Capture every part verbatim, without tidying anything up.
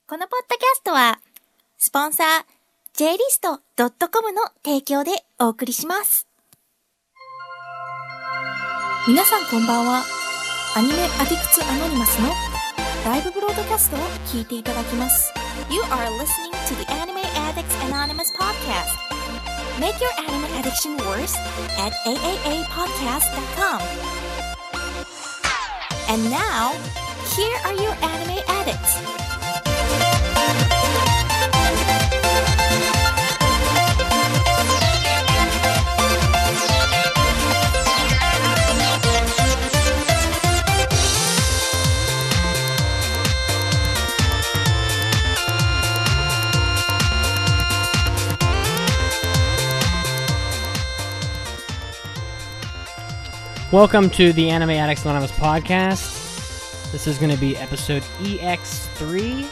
このポッドキャストはスポンサー ジェイリストドットコム の提供でお送りします。皆さんこんばんは。アニメアディクツアノニマスのライブブロードキャストを聞いていただきます。You are listening to the Anime Addicts Anonymous podcast. Make your anime addiction worse at a a a podcast dot com. And now, here are your anime addicts. Welcome to the Anime Addicts Anonymous podcast. This is going to be episode E X three.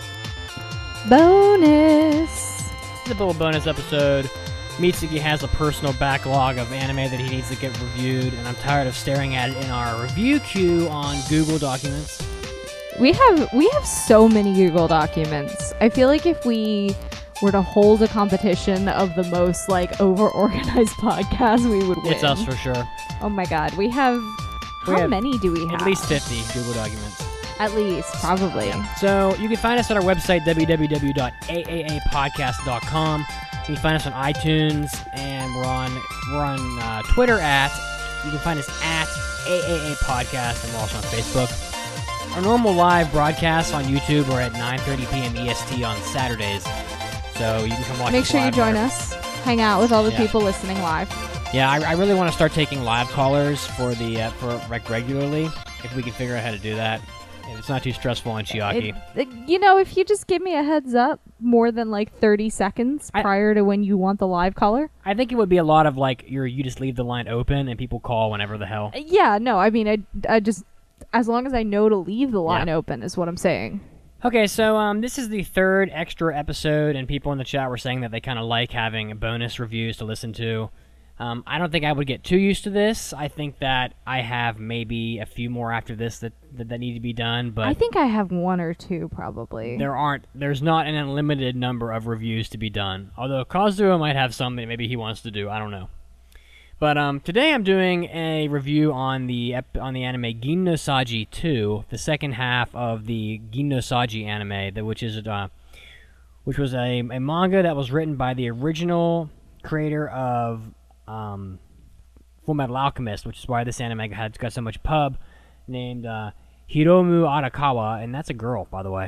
Bonus! It's a little bonus episode. Mitsuki has a personal backlog of anime that he needs to get reviewed, and I'm tired of staring at it in our review queue on Google Documents. We have we have so many Google Documents. I feel like if we were to hold a competition of the most like over-organized podcast, we would win. It's us for sure. Oh my god, we have... We how have you do we have? At least fifty Google Documents. At least, probably. Yeah. So you can find us at our website, w w w dot a a a podcast dot com. You can find us on iTunes, and we're on we're on uh, Twitter at, you can find us at A A A Podcast, and we're also on Facebook. Our normal live broadcasts on YouTube are at nine thirty p.m. E S T on Saturdays. So you can come watch Make us sure you live join there. us. Hang out with all the Yeah. people listening live. Yeah, I, I really want to start taking live callers for the uh, for like regularly, if we can figure out how to do that. If it's not too stressful on Chiaki. It, it- you know, if you just give me a heads up more than like thirty seconds I- prior to when you want the live caller. I think it would be a lot of like you're you just leave the line open and people call whenever the hell. Uh, Yeah, no, I mean, I, I just... As long as I know to leave the line Yeah. open is what I'm saying. Okay, so um, this is the third extra episode, and people in the chat were saying that they kind of like having bonus reviews to listen to. Um, I don't think I would get too used to this. I think that I have maybe a few more after this that that, that need to be done, but I think I have one or two, probably. there aren't. There's not an unlimited number of reviews to be done. Although Kazuo might have some that maybe he wants to do. I don't know. But um, today I'm doing a review on the ep- on the anime Gin no Saji two, the second half of the Gin no Saji anime, that which is uh, which was a, a manga that was written by the original creator of um, Full Metal Alchemist, which is why this anime had got so much pub, named uh, Hiromu Arakawa, and that's a girl, by the way.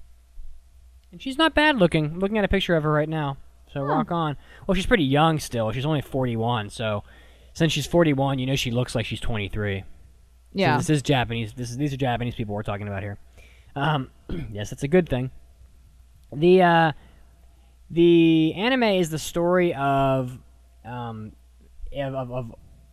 And she's not bad looking. I'm looking at a picture of her right now. So Huh. rock on. Well, she's pretty young still. She's only forty-one. So since she's forty-one, you know she looks like she's twenty-three. Yeah. So this is Japanese. This is these are Japanese people we're talking about here. Um, yes, it's a good thing. The uh, the anime is the story of um, of of, of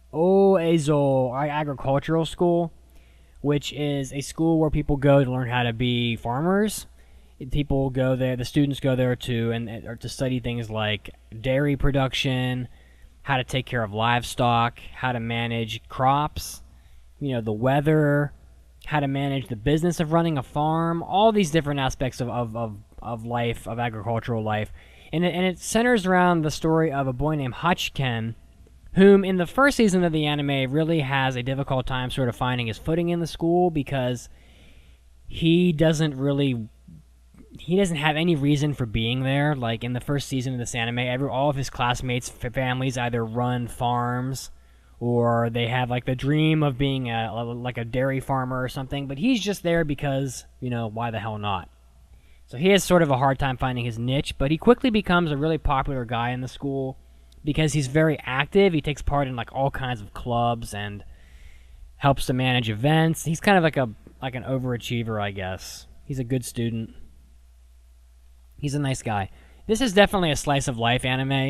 Oezo Agricultural School, which is a school where people go to learn how to be farmers. People go there, the students go there to and or to study things like dairy production, how to take care of livestock, how to manage crops, you know, the weather, how to manage the business of running a farm, all these different aspects of, of, of, of life, of agricultural life. And it, and it centers around the story of a boy named Hachiken, whom in the first season of the anime really has a difficult time sort of finding his footing in the school because he doesn't really... He doesn't have any reason for being there. Like in the first season of this anime, every all of his classmates' f- families either run farms or they have like the dream of being a, like a dairy farmer or something. But he's just there because, you know, why the hell not? So he has sort of a hard time finding his niche, but he quickly becomes a really popular guy in the school because he's very active. He takes part in like all kinds of clubs and helps to manage events. He's kind of like a like an overachiever, I guess. He's a good student. He's a nice guy. This is definitely a slice of life anime,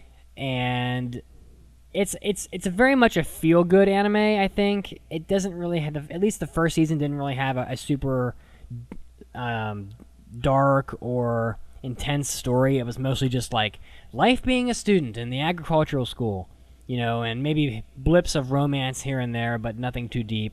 and it's it's it's a very much a feel good anime. I think it doesn't really have the, at least the first season didn't really have a, a super um, dark or intense story. It was mostly just like life being a student in the agricultural school, you know, and maybe blips of romance here and there, but nothing too deep.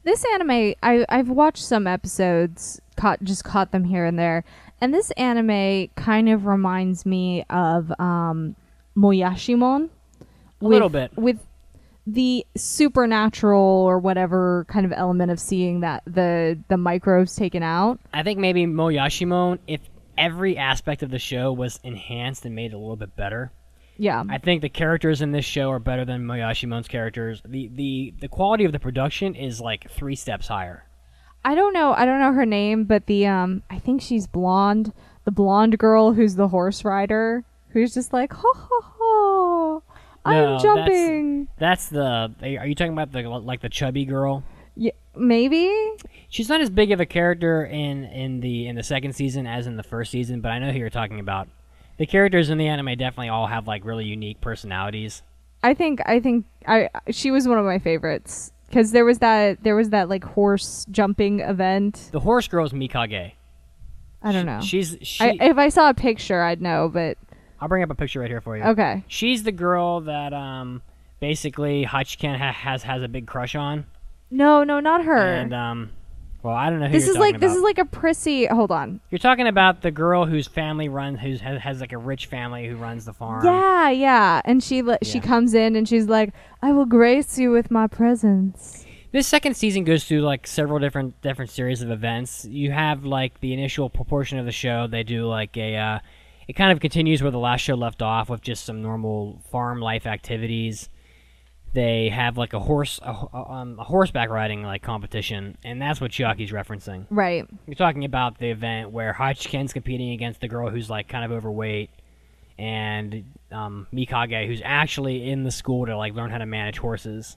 this anime, I I've watched some episodes, caught just caught them here and there, and this anime kind of reminds me of um, Moyashimon. A little bit. With the supernatural or whatever kind of element of seeing that the the microbes taken out. I think maybe Moyashimon, if every aspect of the show was enhanced and made a little bit better. Yeah. I think the characters in this show are better than Moyashimon's characters. The the the quality of the production is like three steps higher. I don't know. I don't know her name, but the um, I think she's blonde. The blonde girl who's the horse rider, who's just like, ho ho ho, No, I'm jumping. That's, that's the. Are you talking about the like the chubby girl? Yeah, maybe. She's not as big of a character in in the in the second season as in the first season, but I know who you're talking about. The characters in the anime definitely all have like really unique personalities. I think I think I she was one of my favorites because there was that there was that like horse jumping event. The horse girl is Mikage. I don't know. She's she. I, if I saw a picture, I'd know, but I'll bring up a picture right here for you. okay. She's the girl that um basically Hachiken ha- has has a big crush on. No, no, not her. And um, well, I don't know who this you're is like talking this about. is like a prissy. Hold on. You're talking about the girl whose family runs, who has, has like a rich family who runs the farm. Yeah, yeah. And she le- she Yeah. comes in and she's like, "I will grace you with my presence." This second season goes through like several different different series of events. You have like the initial proportion of the show. They do like a. Uh, it kind of continues where the last show left off with just some normal farm life activities. They have like a horse, a, a, um, a horseback riding like competition, and that's what Chiaki's referencing. Right. You're talking about the event where Hachiken's competing against the girl who's like kind of overweight, and um, Mikage, who's actually in the school to like learn how to manage horses.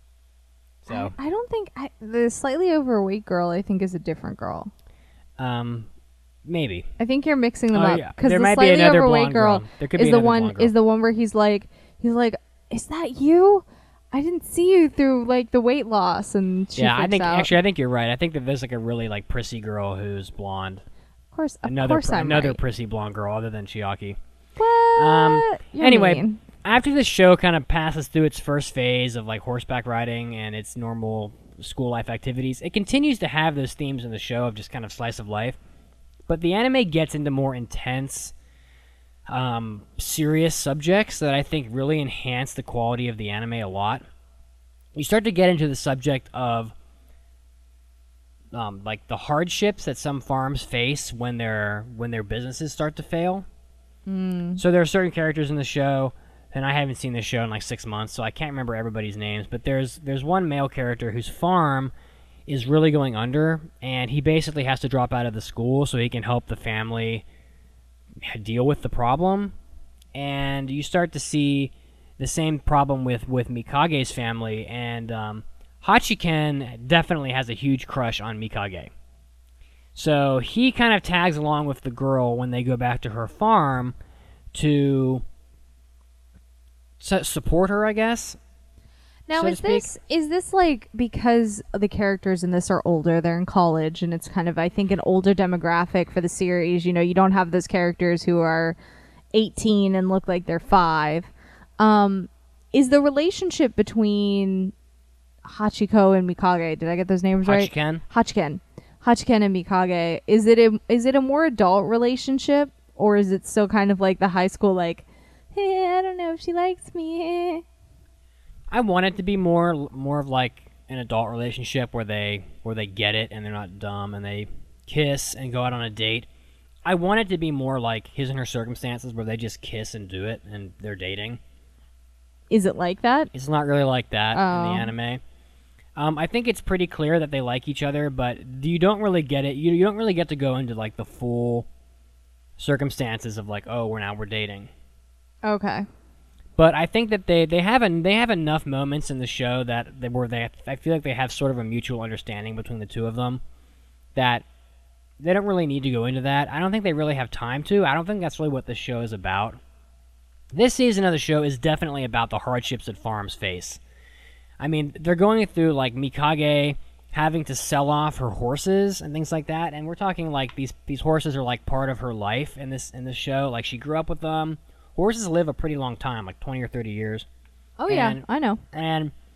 So I, I don't think I, the slightly overweight girl. I think is a different girl. um, maybe I think you're mixing them Oh, up yeah. because There the might be slightly another overweight blonde girl, girl. There could is be the another one blonde girl. is the one where he's like he's like, "Is that you? I didn't see you through like the weight loss." And she yeah. I freaks think out. actually I think you're right. I think that there's like a really like prissy girl who's blonde. of course, of Another course, pr- I'm another right. prissy blonde girl other than Chiaki. What? Um, You're anyway, mean. after this show kind of passes through its first phase of like horseback riding and its normal school life activities, it continues to have those themes in the show of just kind of slice of life. But the anime gets into more intense, um, serious subjects that I think really enhance the quality of the anime a lot. You start to get into the subject of um, like the hardships that some farms face when their when their businesses start to fail. Mm. So there are certain characters in the show, and I haven't seen this show in like six months, so I can't remember everybody's names. But there's there's one male character whose farm is really going under, and he basically has to drop out of the school so he can help the family deal with the problem. And you start to see the same problem with with Mikage's family, and um, Hachiken definitely has a huge crush on Mikage. So he kind of tags along with the girl when they go back to her farm to su- support her, I guess. Now so to is this is this like because the characters in this are older, they're in college, and it's kind of I think an older demographic for the series. You know, you don't have those characters who are eighteen and look like they're five. Um, is the relationship between Hachiko and Mikage? Did I get those names right? Hachiken? Hachiken, Hachiken and Mikage. Is it a is it a more adult relationship, or is it still kind of like the high school like, hey, I don't know if she likes me. Eh. I want it to be more more of like an adult relationship where they where they get it and they're not dumb and they kiss and go out on a date. I want it to be more like His and Her Circumstances where they just kiss and do it and they're dating. Is it like that? It's not really like that Oh. in the anime. Um, I think it's pretty clear that they like each other, but you don't really get it. You, you don't really get to go into like the full circumstances of like, oh, we're now we're dating. Okay. But I think that they they have an, they have enough moments in the show that they, where they I feel like they have sort of a mutual understanding between the two of them that they don't really need to go into that. I don't think they really have time to. I don't think that's really what the show is about. This season of the show is definitely about the hardships that farms face. I mean, they're going through like Mikage having to sell off her horses and things like that, and we're talking like these these horses are like part of her life in this in this show. Like she grew up with them. Horses live a pretty long time, like twenty or thirty years. Oh yeah, And- I know. And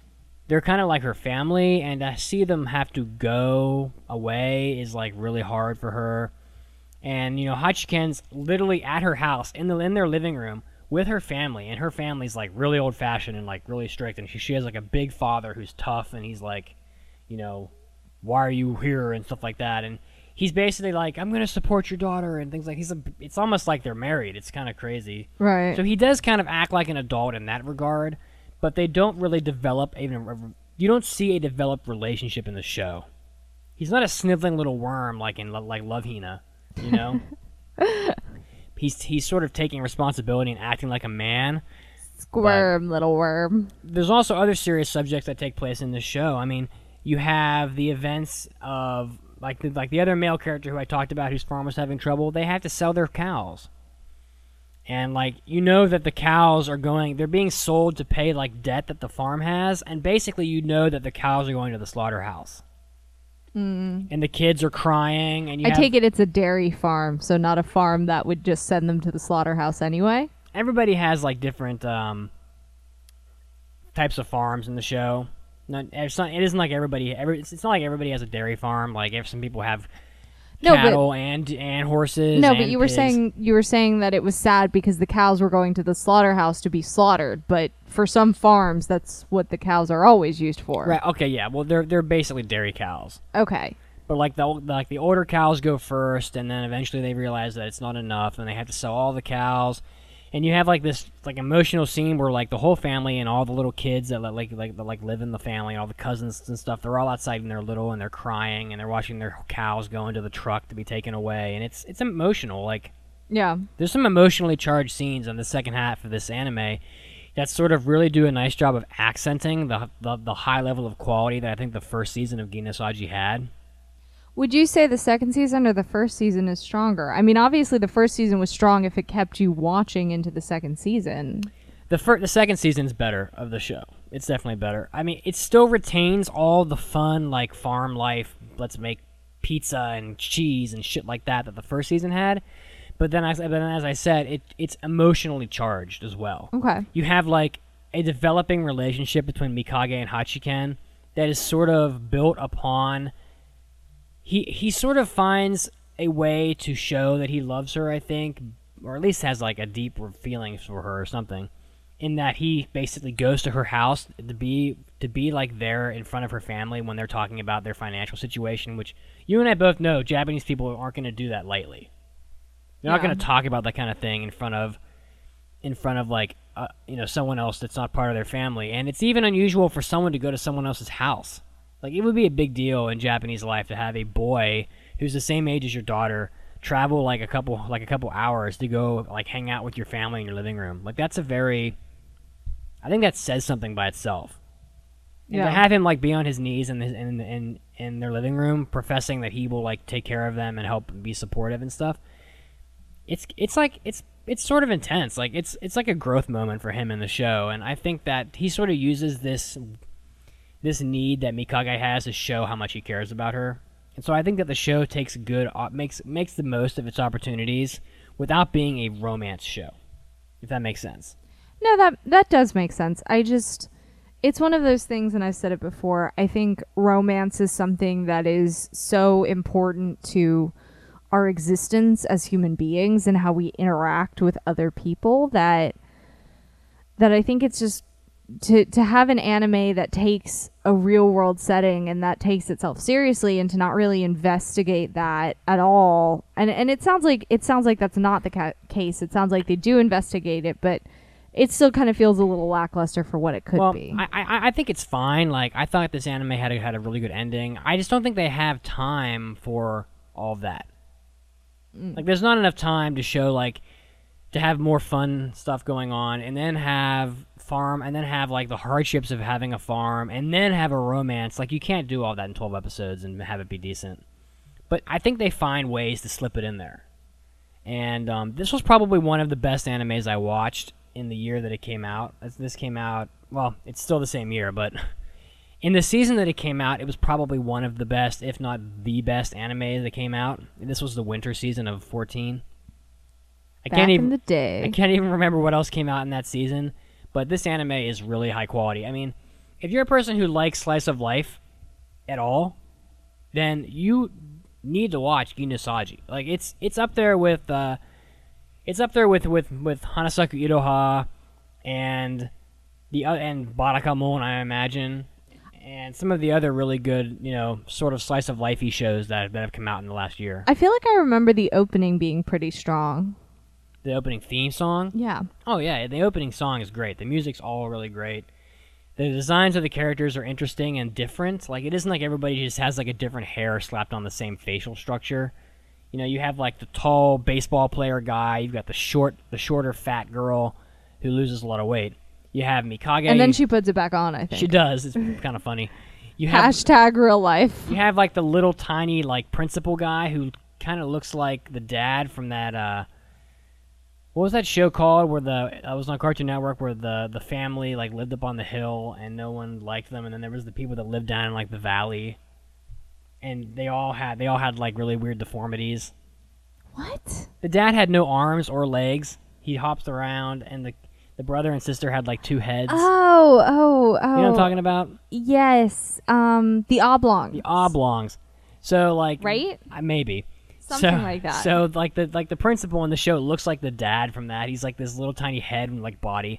they're kind of like her family, and to see them have to go away is like really hard for her. And you know, Hachiken's literally at her house in the in their living room with her family, and her family's like really old fashioned and like really strict, and she she has like a big father who's tough, and he's like, you know, why are you here and stuff like that, and he's basically like, I'm gonna support your daughter and things like he's a, it's almost like they're married. It's kind of crazy. Right. So he does kind of act like an adult in that regard, but they don't really develop even. You don't see a developed relationship in the show. He's not a sniveling little worm like in like Love Hina, you know. he's he's sort of taking responsibility and acting like a man. Squirm, little worm. There's also other serious subjects that take place in this show. I mean, you have the events of like the, like the other male character who I talked about, whose farm was having trouble. They have to sell their cows. And, like, you know that the cows are going... They're being sold to pay, like, debt that the farm has. And basically, you know that the cows are going to the slaughterhouse. Mm. And the kids are crying. And you I have, take it it's a dairy farm, so not a farm that would just send them to the slaughterhouse anyway? Everybody has, like, different um, types of farms in the show. Not, it's not, it isn't like everybody... Every, it's, it's not like everybody has a dairy farm. Like, if some people have... No, cattle but, and and horses. No, and but you were pigs. saying you were saying that it was sad because the cows were going to the slaughterhouse to be slaughtered. But for some farms, that's what the cows are always used for. Right. Okay. Yeah. Well, they're they're basically dairy cows. Okay. But like the like the older cows go first, and then eventually they realize that it's not enough, and they have to sell all the cows. And you have like this like emotional scene where like the whole family and all the little kids that like like that, like live in the family and all the cousins and stuff, they're all outside and they're little and they're crying and they're watching their cows go into the truck to be taken away, and it's it's emotional. Like, yeah, there's some emotionally charged scenes in the second half of this anime that sort of really do a nice job of accenting the the, the high level of quality that I think the first season of Ginasaji had. Would you say the second season or the first season is stronger? I mean, obviously the first season was strong if it kept you watching into the second season. The fir- the second season's better of the show. It's definitely better. I mean, it still retains all the fun, like, farm life, let's make pizza and cheese and shit like that that the first season had. But then, as, but then as I said, it it's emotionally charged as well. Okay. You have, like, a developing relationship between Mikage and Hachiken that is sort of built upon... He he sort of finds a way to show that he loves her, I think, or at least has like a deep feeling for her or something, in that he basically goes to her house to be to be like there in front of her family when they're talking about their financial situation, which you and I both know Japanese people aren't going to do that lightly. They're not Yeah. going to talk about that kind of thing in front of in front of like uh, you know, someone else that's not part of their family, and it's even unusual for someone to go to someone else's house. Like, it would be a big deal in Japanese life to have a boy who's the same age as your daughter travel like a couple like a couple hours to go like hang out with your family in your living room. Like, that's a very, I think that says something by itself. And Yeah. to have him like be on his knees in, his, in in in their living room, professing that he will like take care of them and help be supportive and stuff. It's it's like it's it's sort of intense. Like it's it's like a growth moment for him in the show, and I think that he sort of uses this. this need that Mikage has to show how much he cares about her. And so I think that the show takes good makes makes the most of its opportunities without being a romance show. If that makes sense. No, that that does make sense. I just it's one of those things, and I've said it before, I think romance is something that is so important to our existence as human beings and how we interact with other people that that I think it's just to to have an anime that takes a real world setting and that takes itself seriously, and to not really investigate that at all, and and it sounds like it sounds like that's not the ca- case. It sounds like they do investigate it, but it still kind of feels a little lackluster for what it could well, be. I, I I think it's fine. Like, I thought this anime had a, had a really good ending. I just don't think they have time for all of that. Mm. Like, there's not enough time to show like to have more fun stuff going on, and then have farm, and then have like the hardships of having a farm, and then have a romance. Like, you can't do all that in twelve episodes and have it be decent. But I think they find ways to slip it in there. And um, this was probably one of the best animes I watched in the year that it came out. As this came out, well, it's still the same year, but in the season that it came out, it was probably one of the best, if not the best anime that came out. This was the winter season of fourteen. I Back can't even in the day. I can't even remember what else came out in that season. But this anime is really high quality. I mean, if you're a person who likes slice of life at all, then you need to watch Ginosaji. Like it's it's up there with uh, it's up there with with with Hanasaku Iroha and the uh, and Barakamon, I imagine, and some of the other really good, you know, sort of slice of lifey shows that that have come out in the last year. I feel like I remember the opening being pretty strong. The opening theme song? Yeah. Oh yeah, the opening song is great. The music's all really great. The designs of the characters are interesting and different. Like, it isn't like everybody just has like a different hair slapped on the same facial structure. You know, you have like the tall baseball player guy. You've got the short, the shorter fat girl who loses a lot of weight. You have Mikage, and then she puts it back on. I think she does. It's kind of funny. You have hashtag real life. You have like the little tiny like principal guy who kind of looks like the dad from that. Uh, What was that show called where the I was on Cartoon Network where the the family like lived up on the hill and no one liked them, and then there was the people that lived down in like the valley, and they all had they all had like really weird deformities. What? The dad had no arms or legs. He hopped around, and the the brother and sister had like two heads. Oh, oh, oh. You know what I'm talking about? Yes. Um, the oblongs. The oblongs. So like Right? uh, maybe. Something so, like that. So like the like the principal in the show looks like the dad from that. He's like this little tiny head and like body.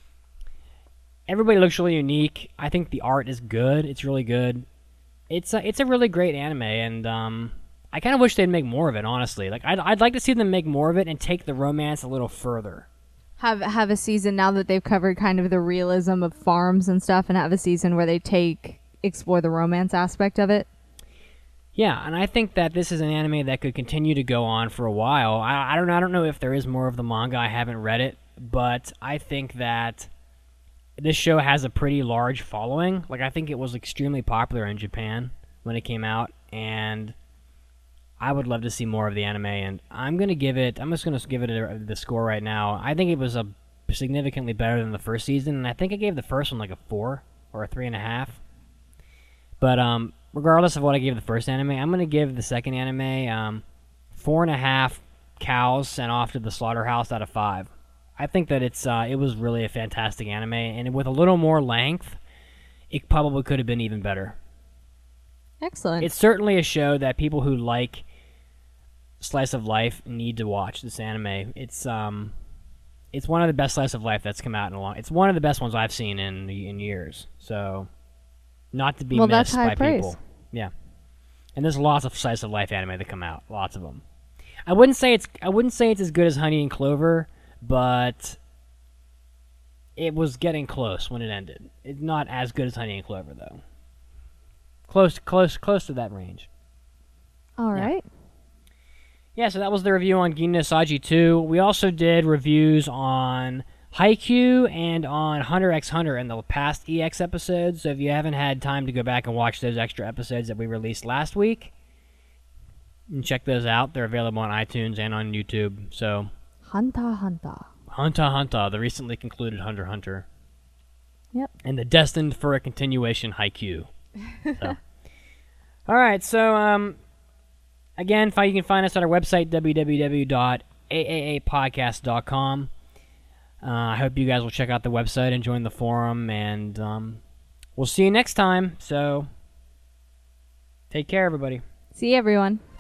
Everybody looks really unique. I think the art is good. It's really good. It's a, it's a really great anime, and um, I kind of wish they'd make more of it. Honestly, like I'd I'd like to see them make more of it and take the romance a little further. Have have a season now that they've covered kind of the realism of farms and stuff, and have a season where they take explore the romance aspect of it. Yeah, and I think that this is an anime that could continue to go on for a while. I, I don't I don't know if there is more of the manga. I haven't read it, but I think that this show has a pretty large following. Like, I think it was extremely popular in Japan when it came out, and I would love to see more of the anime. And I'm gonna give it. I'm just gonna give it a, the score right now. I think it was a significantly better than the first season, and I think I gave the first one like a four or a three and a half. But um. regardless of what I gave the first anime, I'm going to give the second anime um, four and a half cows sent off to the slaughterhouse out of five. I think that it's uh, it was really a fantastic anime, and with a little more length, it probably could have been even better. Excellent. It's certainly a show that people who like slice of life need to watch. This anime, it's um, it's one of the best slice of life that's come out in a long. It's one of the best ones I've seen in in years. So. Not to be well, missed that's high by praise. people. Yeah, and there's lots of slice of life anime that come out. Lots of them. I wouldn't say it's I wouldn't say it's as good as Honey and Clover, but it was getting close when it ended. It's not as good as Honey and Clover though. Close, close, close to that range. All Yeah. right. Yeah, so that was the review on Ginosaji two. We also did reviews on Haikyuu and on Hunter x Hunter in the past E X episodes, so if you haven't had time to go back and watch those extra episodes that we released last week, you can check those out. They're available on iTunes and on YouTube. So, Hunter Hunter. Hunter x Hunter, the recently concluded Hunter x Hunter. Yep. And the destined for a continuation Haikyuu. So. Alright, so, um, again, you can find us at our website, w w w dot a a a podcast dot com. Uh, I hope you guys will check out the website and join the forum, and um, we'll see you next time. So, take care, everybody. See you, everyone.